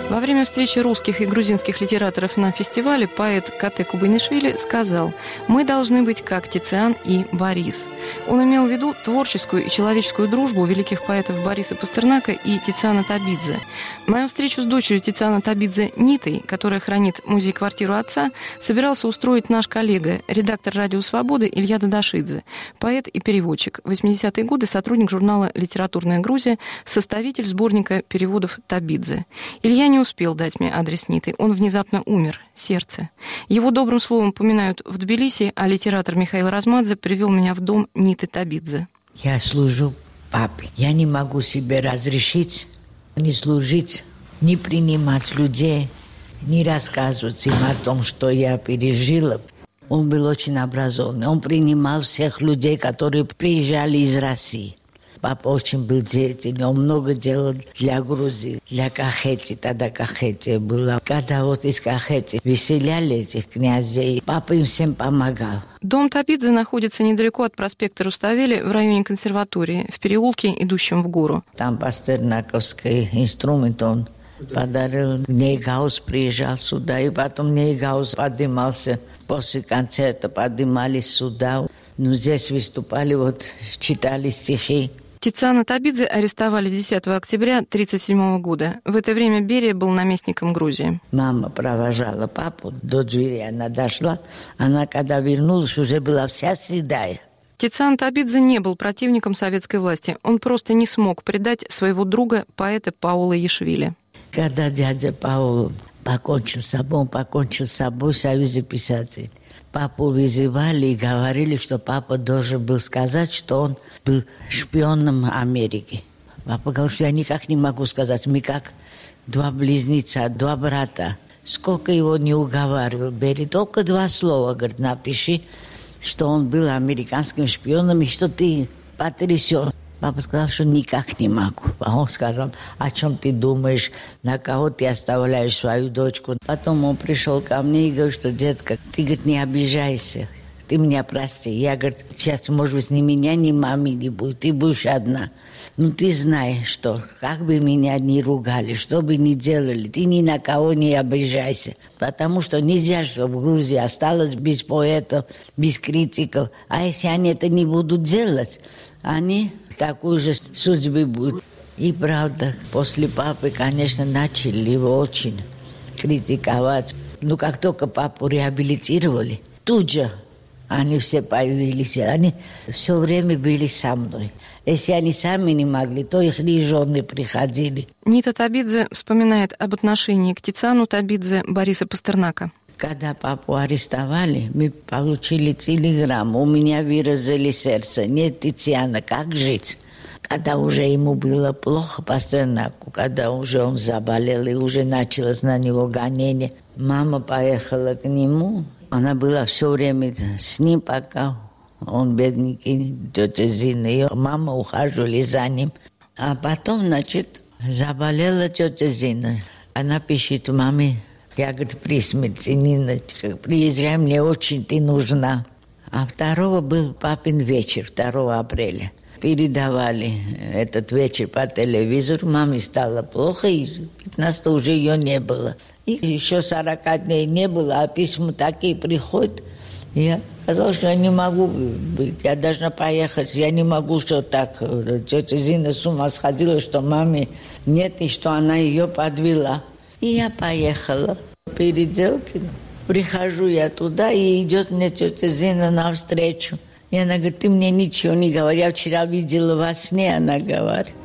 [SPEAKER 1] Во время встречи русских и грузинских литераторов на фестивале поэт Кате Кубайнишвили сказал: «Мы должны быть как Тициан и Борис». Он имел в виду творческую и человеческую дружбу великих поэтов Бориса Пастернака и Тициана Табидзе. Мою встречу с дочерью Тициана Табидзе Нитой, которая хранит музей-квартиру отца, собирался устроить наш коллега, редактор «Радио Свободы» Илья Дадашидзе, поэт и переводчик, в 80-е годы сотрудник журнала «Литературная Грузия», составитель сборника переводов Табидзе. Илья не успел дать мне адрес Ниты, он внезапно умер, сердце. Его добрым словом поминают в Тбилиси, а литератор Михаил Размадзе привел меня в дом Ниты Табидзе.
[SPEAKER 18] Я служу папе. Я не могу себе разрешить не служить, не принимать людей, не рассказывать им о том, что я пережила. Он был очень образованный. Он принимал всех людей, которые приезжали из России. Папа очень был деятельный, он много делал для Грузии, для Кахети, тогда Кахетия была. Когда вот из Кахети выселяли этих князей, папа им всем помогал.
[SPEAKER 1] Дом Табидзе находится недалеко от проспекта Руставели в районе консерватории, в переулке, идущем в гору.
[SPEAKER 18] Там пастернаковский инструмент он подарил. Нейгаус приезжал сюда, и потом Нейгаус поднимался после концерта, поднимались сюда. Ну, здесь выступали, вот читали стихи.
[SPEAKER 1] Тициана Табидзе арестовали 10 октября 1937 года. В это время Берия был наместником Грузии.
[SPEAKER 18] Мама провожала папу до двери, она дошла. Она, когда вернулась, уже была вся седая.
[SPEAKER 1] Тициан Табидзе не был противником советской власти. Он просто не смог предать своего друга, поэта Паула Яшвили.
[SPEAKER 18] Когда дядя Паул покончил с собой в Союзе писателей. Папу вызывали и говорили, что папа должен был сказать, что он был шпионом Америки. Папа говорил, что я никак не могу сказать. Мы как два близнеца, два брата. Сколько его не уговаривал Берия, только 2 слова, говорит, напиши, что он был американским шпионом и что ты потрясен. Папа сказал, что никак не могу. А он сказал, о чем ты думаешь, на кого ты оставляешь свою дочку. Потом он пришел ко мне и говорит, что, детка, ты, говорит, не обижайся, ты меня прости. Я, говорит, сейчас, может быть, ни меня, ни мамы не будет, ты будешь одна. Ну, ты знаешь, что как бы меня ни ругали, что бы ни делали, ты ни на кого не обижайся. Потому что нельзя, чтобы Грузия осталась без поэтов, без критиков. А если они это не будут делать, они такой же судьбы будут. И правда, после папы, конечно, начали его очень критиковать. Но как только папу реабилитировали, тут же они все появились. Они все время были со мной. Если они сами не могли, то их жены приходили.
[SPEAKER 1] Нита Табидзе вспоминает об отношении к Тициану Табидзе Бориса Пастернака.
[SPEAKER 18] Когда папу арестовали, мы получили телеграмму. У меня выразили сердце. Нет Тициана, как жить? Когда уже ему было плохо, Пастернаку, когда уже он заболел и уже началось на него гонение, мама поехала к нему. Она была все время с ним, пока он, бедненький, тетя Зина, ее мама ухаживали за ним. А потом, значит, заболела тетя Зина. Она пишет маме, я, говорит, при смерти, Ниночка, приезжай, мне очень ты нужна. А 2 был папин вечер, 2 апреля. Передавали этот вечер по телевизору, маме стало плохо, и 15 уже ее не было. И еще 40 дней не было, а письма такие приходят. Я сказала, что я не могу быть, я должна поехать, я не могу, что так. Тетя Зина с ума сходила, что маме нет, и что она ее подвела. И я поехала в Переделкино. Прихожу я туда, и идет мне тетя Зина навстречу. И она говорит, ты мне ничего не говори, я вчера видела во сне, она говорит.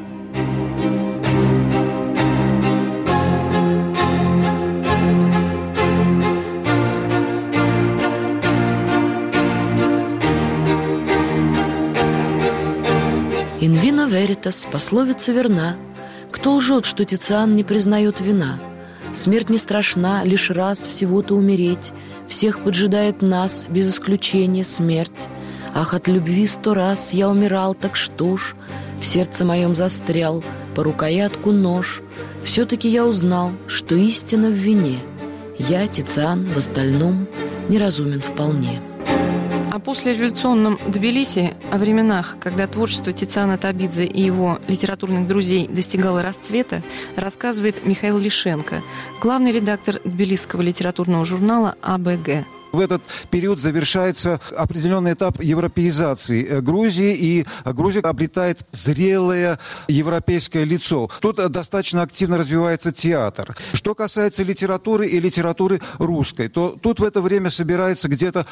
[SPEAKER 19] «In vino veritas» пословица верна. Кто лжет, что Тициан не признает вина? Смерть не страшна, лишь раз всего-то умереть. Всех поджидает нас, без исключения, смерть. Ах, от любви 100 раз я умирал, так что ж? В сердце моем застрял по рукоятку нож. Все-таки я узнал, что истина в вине. Я, Тициан, в остальном неразумен вполне.
[SPEAKER 1] О послереволюционном Тбилиси, о временах, когда творчество Тициана Табидзе и его литературных друзей достигало расцвета, рассказывает Михаил Лишенко, главный редактор тбилисского литературного журнала «АБГ».
[SPEAKER 20] В этот период завершается определенный этап европеизации Грузии, и Грузия обретает зрелое европейское лицо. Тут достаточно активно развивается театр. Что касается литературы и литературы русской, то тут в это время собирается где-то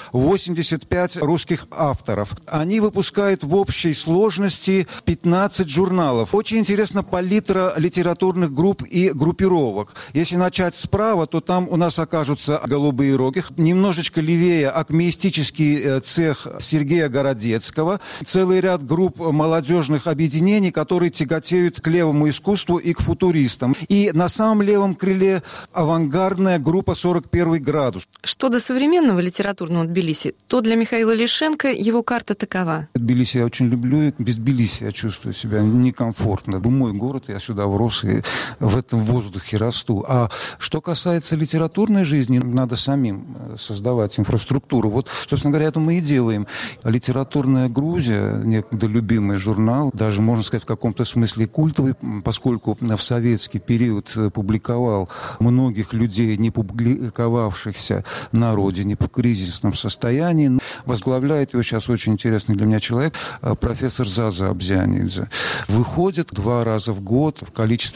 [SPEAKER 20] 85 русских авторов. Они выпускают в общей сложности 15 журналов. Очень интересна палитра литературных групп и группировок. Если начать справа, то там у нас окажутся «Голубые роги», немножечко левее акмеистический цех Сергея Городецкого, целый ряд групп молодежных объединений, которые тяготеют к левому искусству и к футуристам. И на самом левом крыле авангардная группа «41 градус».
[SPEAKER 1] Что до современного литературного Тбилиси, то для Михаила Лишенко его карта такова.
[SPEAKER 20] Тбилиси я очень люблю, и без Тбилиси я чувствую себя некомфортно. Мой город, я сюда врос и в этом воздухе расту. А что касается литературной жизни, надо самим создавать инфраструктуру. Вот, собственно говоря, это мы и делаем. «Литературная Грузия», некогда любимый журнал, даже, можно сказать, в каком-то смысле культовый, поскольку в советский период публиковал многих людей, не публиковавшихся на родине в кризисном состоянии. Возглавляет его сейчас очень интересный для меня человек, профессор Заза Абзианидзе. Выходит 2 раза в год в количестве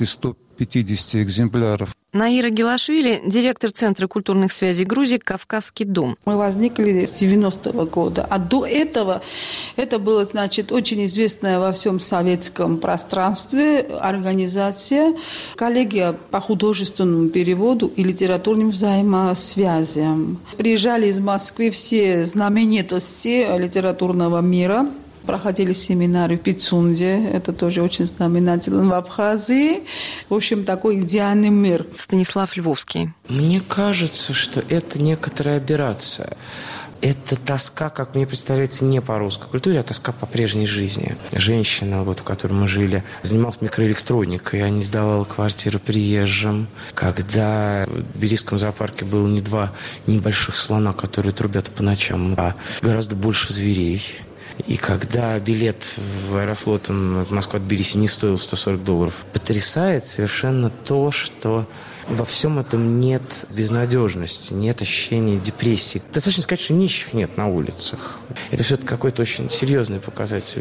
[SPEAKER 20] 150 экземпляров.
[SPEAKER 1] Наира Гелашвили, директор Центра культурных связей Грузии «Кавказский дом».
[SPEAKER 21] Мы возникли с 90-го года, а до этого это была, очень известная во всем советском пространстве организация «Коллегия по художественному переводу и литературным взаимосвязям». Приезжали из Москвы все знаменитости литературного мира. Проходили семинары в Пицунде, это тоже очень знаменательно, в Абхазии. В общем, такой идеальный мир.
[SPEAKER 1] Станислав Львовский.
[SPEAKER 15] Мне кажется, что это некоторая аберрация. Это тоска, как мне представляется, не по русской культуре, а тоска по прежней жизни. Женщина, в которой мы жили, занималась микроэлектроникой, а не сдавала квартиру приезжим. Когда в Тбилисском зоопарке было не 2 небольших слона, которые трубят по ночам, а гораздо больше зверей. И когда билет в Аэрофлот в Москву-Тбилиси не стоил $140, потрясает совершенно то, что во всем этом нет безнадежности, нет ощущения депрессии. Достаточно сказать, что нищих нет на улицах. Это все-таки какой-то очень серьезный показатель.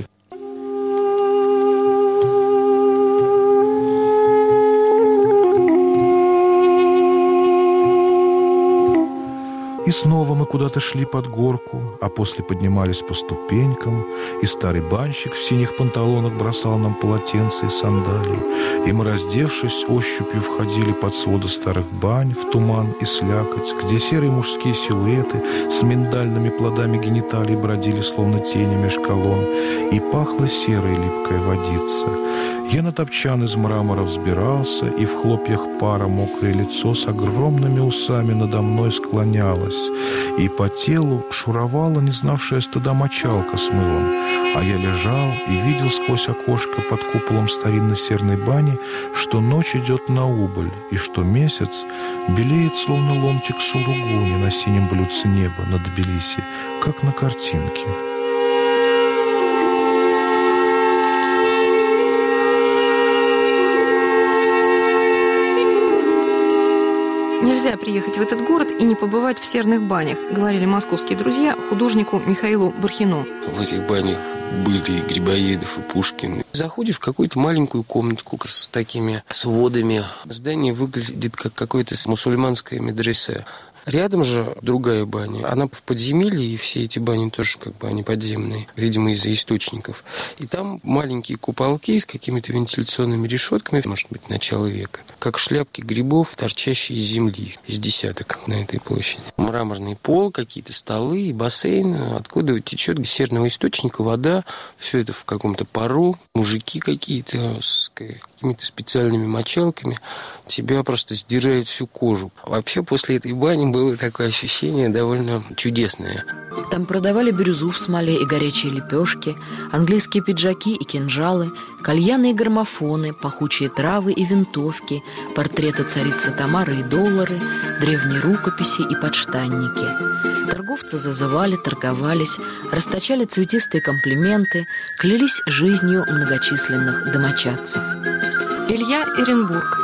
[SPEAKER 11] И снова мы куда-то шли под горку, а после поднимались по ступенькам, и старый банщик в синих панталонах бросал нам полотенца и сандалии, и мы, раздевшись, ощупью входили под своды старых бань в туман и слякоть, где серые мужские силуэты с миндальными плодами гениталий бродили, словно тени меж колонн, и пахла серой липкая водица. Я на топчан из мрамора взбирался, и в хлопьях пара мокрое лицо с огромными усами надо мной склонялось, и по телу шуровала не знавшая стыда мочалка с мылом, а я лежал и видел сквозь окошко под куполом старинной серной бани, что ночь идет на убыль, и что месяц белеет, словно ломтик суругуни на синем блюдце неба над Тбилиси, как на картинке.
[SPEAKER 1] Нельзя приехать в этот город и не побывать в серных банях, говорили московские друзья художнику Михаилу Бархину.
[SPEAKER 10] В этих банях были и Грибоедов, и Пушкин. Заходишь в какую-то маленькую комнатку с такими сводами. Здание выглядит как какое-то мусульманское медресе. Рядом же другая баня. Она в подземелье, и все эти бани тоже они подземные, видимо, из-за источников. И там маленькие куполки с какими-то вентиляционными решетками, может быть, начала века. Как шляпки грибов, торчащие из земли, из десяток на этой площади. Мраморный пол, какие-то столы, бассейн, откуда течет из серного источника вода. Все это в каком-то пару. Мужики какие-то с какими-то специальными мочалками. Тебя просто сдирают всю кожу. Вообще, после этой бани было такое ощущение довольно чудесное.
[SPEAKER 19] Там продавали бирюзу в смоле и горячие лепешки, английские пиджаки и кинжалы, кальяны и граммофоны, пахучие травы и винтовки, портреты царицы Тамары и доллары, древние рукописи и подштанники. Торговцы зазывали, торговались, расточали цветистые комплименты, клялись жизнью многочисленных домочадцев.
[SPEAKER 1] Илья Эренбург.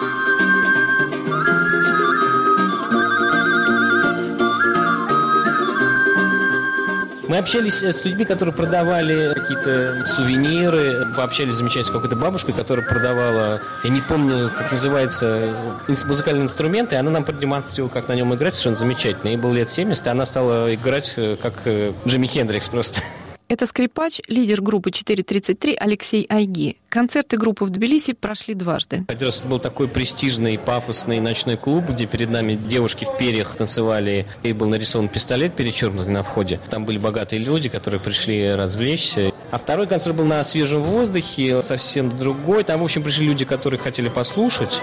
[SPEAKER 5] Мы общались с людьми, которые продавали какие-то сувениры, пообщались замечательно с какой-то бабушкой, которая продавала, я не помню, как называется, музыкальные инструменты, и она нам продемонстрировала, как на нем играть, совершенно замечательно. Ей было лет 70, и она стала играть как Джимми Хендрикс просто.
[SPEAKER 1] Это скрипач, лидер группы 433 Алексей Айги. Концерты группы в Тбилиси прошли дважды.
[SPEAKER 5] Один раз это был такой престижный, пафосный ночной клуб, где перед нами девушки в перьях танцевали, и был нарисован пистолет перечеркнутый на входе. Там были богатые люди, которые пришли развлечься. А второй концерт был на свежем воздухе, совсем другой. Там, в общем, пришли люди, которые хотели послушать.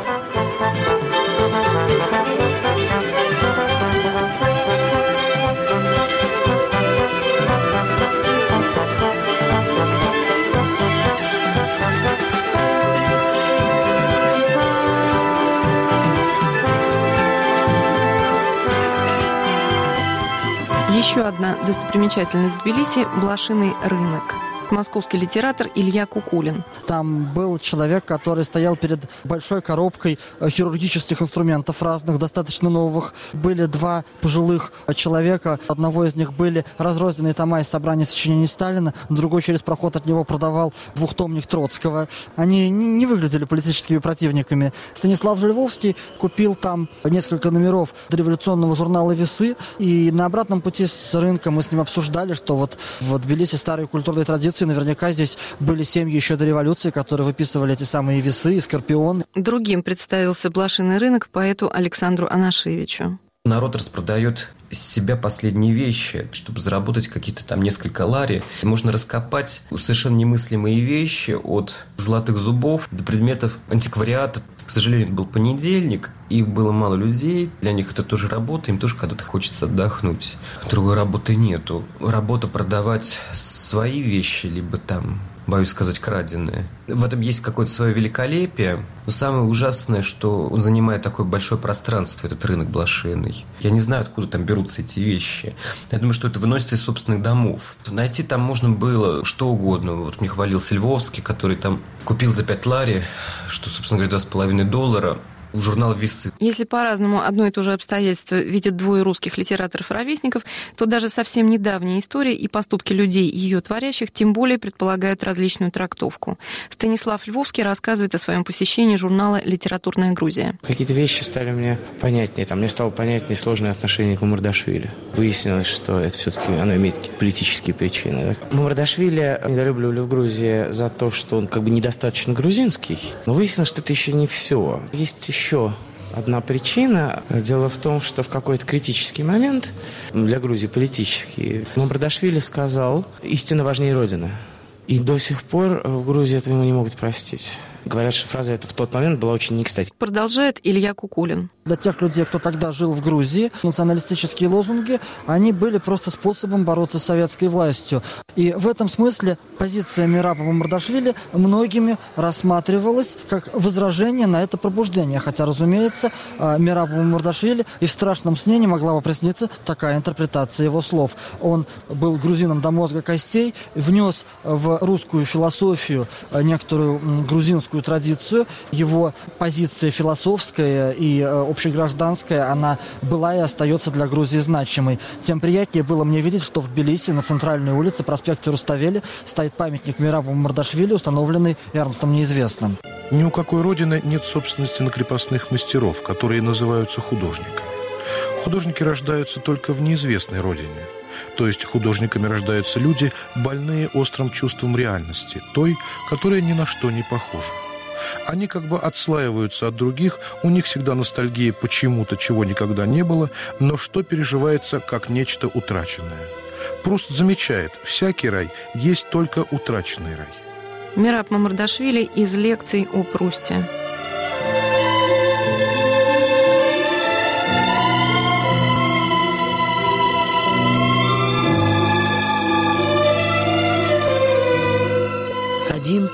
[SPEAKER 1] Еще одна достопримечательность Тбилиси – блошиный рынок. Московский литератор Илья Кукулин.
[SPEAKER 22] Там был человек, который стоял перед большой коробкой хирургических инструментов разных, достаточно новых. Были два пожилых человека. Одного из них были разрозненные тома из собрания сочинений Сталина, другой через проход от него продавал двухтомник Троцкого. Они не выглядели политическими противниками. Станислав Жильвовский купил там несколько номеров дореволюционного журнала «Весы», и на обратном пути с рынка мы с ним обсуждали, что вот в Тбилиси старые культурные традиции. Наверняка здесь были семьи еще до революции, которые выписывали эти самые «Весы» и «Скорпионы».
[SPEAKER 1] Другим представился блошиный рынок поэту Александру Анашевичу.
[SPEAKER 23] Народ распродает из себя последние вещи, чтобы заработать какие-то там несколько лари. Можно раскопать совершенно немыслимые вещи от золотых зубов до предметов антиквариата. К сожалению, это был понедельник, и было мало людей. Для них это тоже работа, им тоже когда-то хочется отдохнуть. Другой работы нету. Работа продавать свои вещи, либо там, боюсь сказать, краденые. В этом есть какое-то свое великолепие. Но самое ужасное, что он занимает такое большое пространство, этот рынок блошиный. Я не знаю, откуда там берутся эти вещи. Я думаю, что это выносится из собственных домов. Найти там можно было что угодно. Вот мне хвалился Львовский, который там купил за 5 лари, что, собственно говоря, $2,5. Журнал «Весы».
[SPEAKER 1] Если по-разному одно и то же обстоятельство видят двое русских литераторов-ровесников, то даже совсем недавняя история и поступки людей, ее творящих, тем более предполагают различную трактовку. Станислав Львовский рассказывает о своем посещении журнала «Литературная Грузия».
[SPEAKER 24] Какие-то вещи стали мне понятнее. Мне стало понятнее сложное отношение к Мамардашвили. Выяснилось, что это все-таки оно имеет какие-то политические причины. Мамардашвили недолюбливали в Грузии за то, что он как бы недостаточно грузинский. Но выяснилось, что это еще не все. Есть еще одна причина. Дело в том, что в какой-то критический момент, для Грузии политический, Мамардашвили сказал: «Истина важнее Родины». И до сих пор в Грузии этого ему не могут простить. Говорят, что фраза эта в тот момент была очень не кстати.
[SPEAKER 1] Продолжает Илья Кукулин.
[SPEAKER 22] Для тех людей, кто тогда жил в Грузии, националистические лозунги, они были просто способом бороться с советской властью. И в этом смысле позиция Мераба Мамардашвили многими рассматривалась как возражение на это пробуждение. Хотя, разумеется, Мерабу Мамардашвили и в страшном сне не могла бы присниться такая интерпретация его слов. Он был грузином до мозга костей, внес в русскую философию некоторую грузинскую традицию. Его позиция философская и общегражданская, она была и остается для Грузии значимой. Тем приятнее было мне видеть, что в Тбилиси на центральной улице, проспекте Руставели, стоит памятник Мерабу Мамардашвили, установленный Эрнстом Неизвестным.
[SPEAKER 11] Ни у какой родины нет собственности на крепостных мастеров, которые называются художниками. Художники рождаются только в неизвестной родине. То есть художниками рождаются люди, больные острым чувством реальности, той, которая ни на что не похожа. Они как бы отслаиваются от других, у них всегда ностальгия по чему-то, чего никогда не было, но что переживается как нечто утраченное. Пруст замечает, всякий рай есть только утраченный рай.
[SPEAKER 1] Мераб Мамардашвили из лекций о Прусте.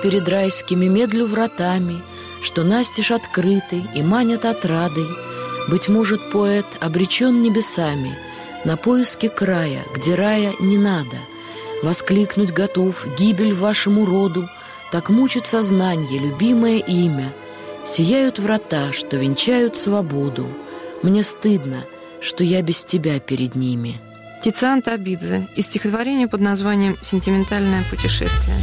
[SPEAKER 19] перед райскими медлю вратами, что настежь открыты и манят отрадой. Быть может, поэт обречен небесами на поиски края, где рая не надо. Воскликнуть готов гибель вашему роду, так мучит сознанье любимое имя. Сияют врата, что венчают свободу. Мне стыдно, что я без тебя перед ними.
[SPEAKER 1] Тициан Табидзе из стихотворения под названием «Сентиментальное путешествие».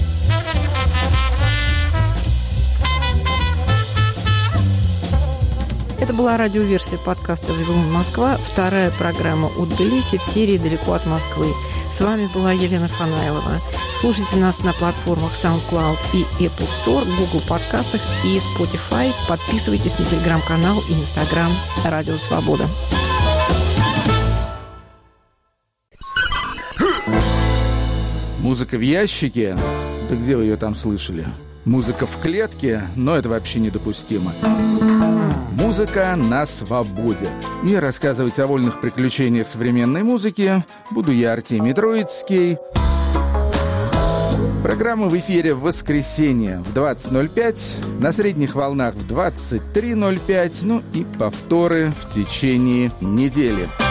[SPEAKER 1] Это была радиоверсия подкаста «Вавилон Москва», вторая программа от Тбилиси в серии «Далеко от Москвы». С вами была Елена Фанаилова. Слушайте нас на платформах SoundCloud и Apple Store, Google подкастах и Spotify. Подписывайтесь на телеграм-канал и Instagram «Радио Свобода».
[SPEAKER 2] Музыка в ящике? Да где вы ее там слышали? Музыка в клетке? Но это вообще недопустимо. Музыка на свободе. И рассказывать о вольных приключениях современной музыки буду я, Артемий Троицкий. Программа в эфире в воскресенье в 20:05, на средних волнах в 23:05, ну и повторы в течение недели.